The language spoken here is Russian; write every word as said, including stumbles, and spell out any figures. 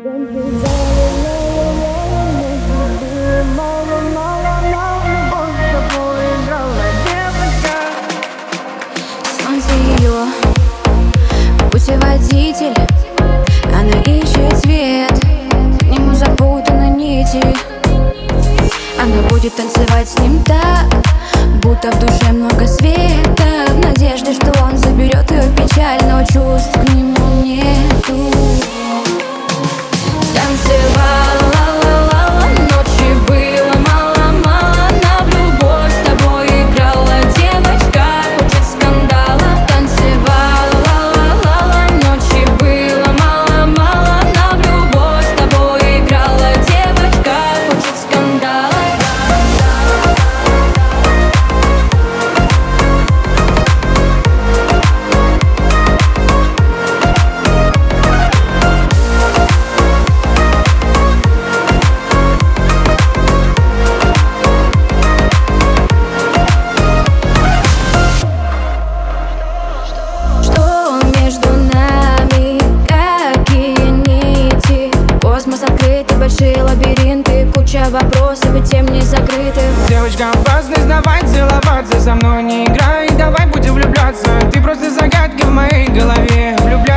Солнце ее путеводитель, она ищет свет, к нему запутаны нити. Она будет танцевать с ним так, будто в душе много света, в надежде, что он заберет ее печаль, но чувств к нему нету. Танцевала, ла-ла-ла, ночи было мало-мало, она в любовь с тобой играла, девочка хочет скандала. Танцевала, ла-ла-ла, ночи было мало-мало, она в любовь с тобой играла, девочка хочет скандала. Космос открытый, большие лабиринты, куча вопросов и тем не закрытых. Девочка, опасность, давай целоваться, со мной не играй, давай будем влюбляться. Ты просто загадка в моей голове. Влюбляться